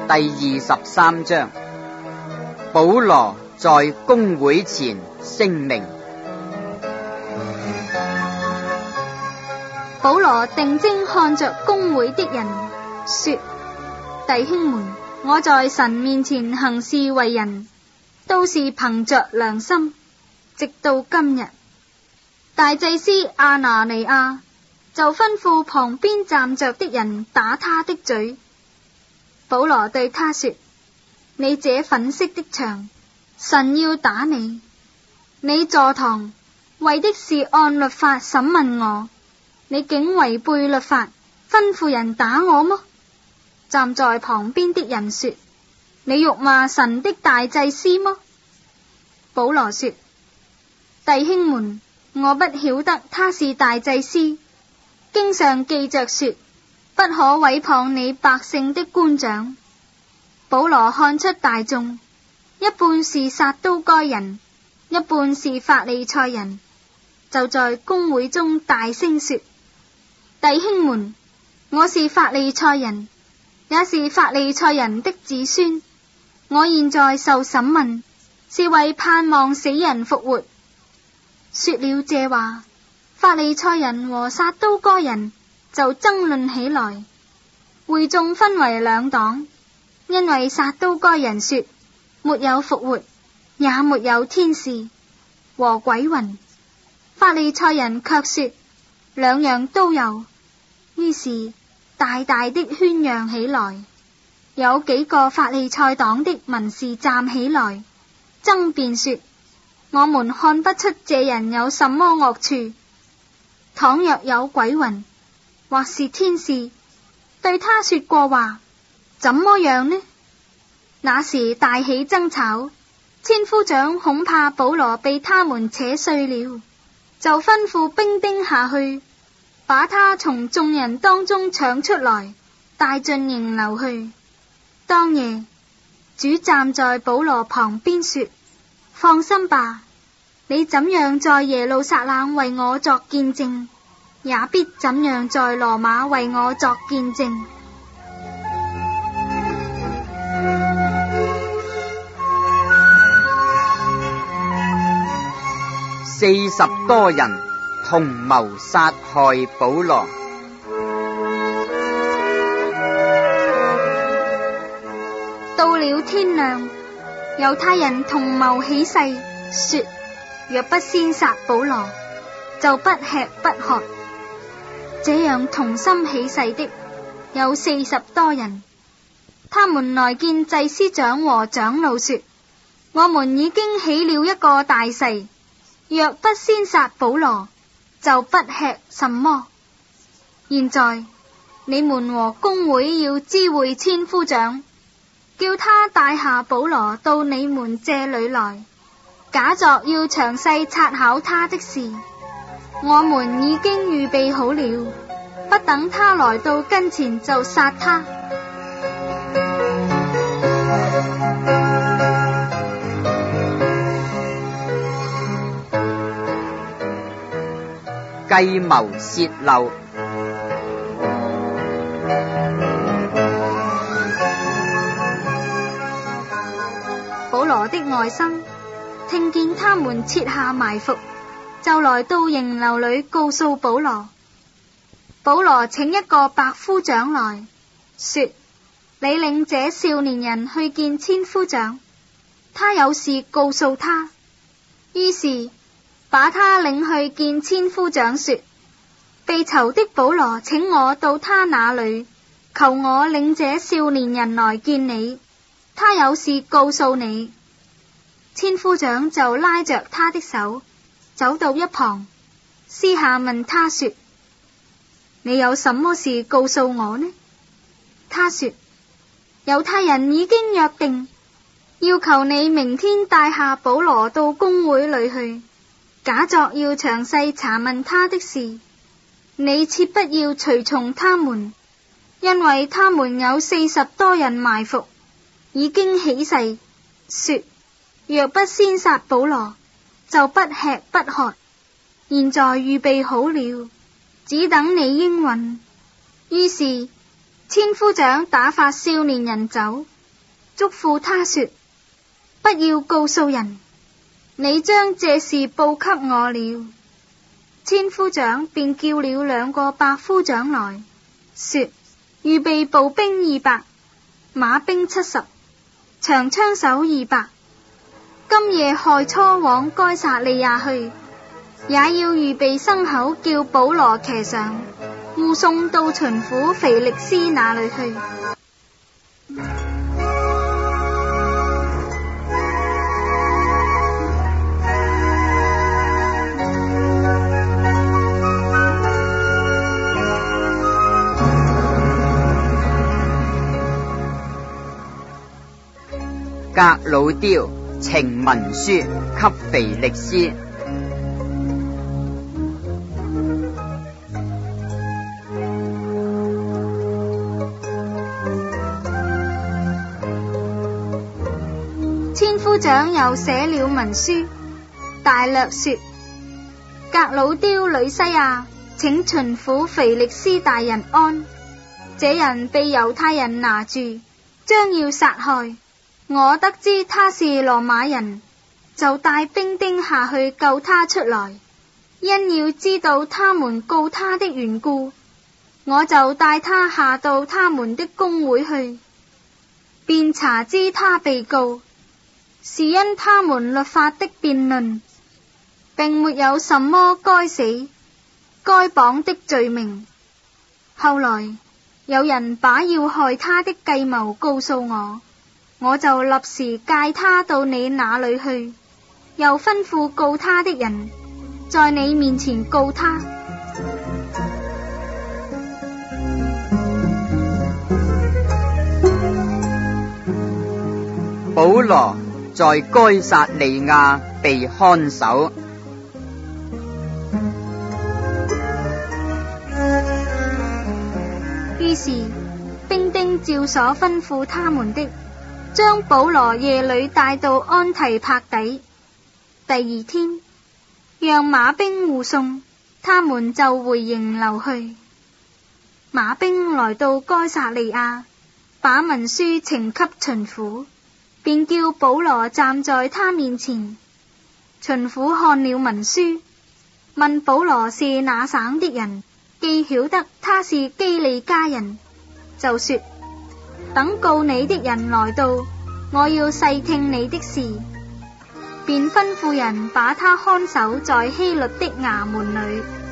第23章，保羅在公會前聲明。 保羅定睛看着公會的人，說：弟兄們，我在神面前行事為人，都是憑着良心，直到今日。大祭司亞拿尼亞就吩咐旁邊站着的人打他的嘴。保羅對他說：你這粉飾的牆，神要打你。你坐堂為的是按律法審問我，你竟違背律法，吩咐人打我麼？站在旁邊的人說：你辱罵神的大祭司麼？保羅說：弟兄們，我不曉得他是大祭司。經上記着說，不可毀謗你百姓的官長。保羅看出大眾一半是撒都該人，一半是法利賽人，就在公會中大聲說：弟兄們，我是法利賽人，也是法利賽人的子孫。我現在受審問，是為盼望死人復活。說了這話，法利賽人和撒都該人就爭論起來，會眾分為兩黨，因為撒都該人說沒有復活，也沒有天使和鬼魂，法利賽人卻說兩樣都有。於是大大的喧嚷起來，有幾個法利賽黨的文士站起來爭辯說：我們看不出這人有什麼惡處，倘若有鬼魂或是天使對他說過話，怎麼樣呢？那時大起爭吵，千夫長恐怕保羅被他們扯碎了，就吩咐兵丁下去，把他從眾人當中搶出來，帶進營樓去。當夜，主站在保羅旁邊說：放心吧，你怎樣在耶路撒冷為我作見證，也必怎樣在羅馬為我作見證。 40多人同謀殺害保羅。 到了天亮，猶太人同謀起誓，說若不先殺保羅，就不吃不喝。這樣同心起誓的有40多人。他們來見祭司長和長老說：我們已經起了一個大誓，若不先殺保羅，就不吃什麼。現在你們和公會要知會千夫長，叫他帶下保羅到你們這裏來，假作要詳細察考他的事。我們已經預備好了，不等他來到跟前就殺他。 計謀洩漏。 保羅的外甥聽見他們設下埋伏，就來到營樓裏告訴保羅。保羅請一個百夫長來說：你領這少年人去見千夫長，他有事告訴他。於是把他領去見千夫長，說：被囚的保羅請我到他那裏，求我領這少年人來見你，他有事告訴你。千夫長就拉着他的手走到一旁，私下問他說：你有什麼事告訴我呢？他說：猶太人已經約定，要求你明天帶下保羅到公會裏去，假作要詳細查問他的事。你切不要隨從他們，因為他們有40多人埋伏，已經起誓說：若不先殺保羅，就不吃不喝。現在預備好了，只等你應允。於是千夫長打發少年人走， 囑咐他說：不要告訴人，你將這事報給我了。千夫長便叫了2個百夫長來，說：預備步兵200，馬兵70，長槍手200，今夜亥初往該撒利亞去，也要預備牲口，叫保羅騎上，護送到巡撫腓力斯那裏去。 革老丟呈文書給腓力斯。 千夫長又寫了文書，大略說：革老丟呂西亞，請巡撫腓力斯大人安。這人被猶太人拿住，將要殺害。我得知他是羅馬人，就帶兵丁下去救他出來。因要知道他們告他的緣故，我就帶他下到他們的公會去，便查知他被告是因他們律法的辯論，並沒有什麼該死該綁的罪名。後來有人把要害他的計謀告訴我，我就立時介他到你那裏去，又吩咐告他的人在你面前告他。 保羅在該撒利亞被看守。 於是兵丁照所吩咐他們的，將保羅夜裏帶到安提帕底。第2天，讓馬兵護送，他們就回營樓去。馬兵來到該撒利亞，把文書呈給巡撫，便叫保羅站在他面前。巡撫看了文書，問保羅是哪省的人，既曉得他是基利家人，就說：等告你的人來到，我要細聽你的事。便吩咐人把他看守在希律的衙門裏。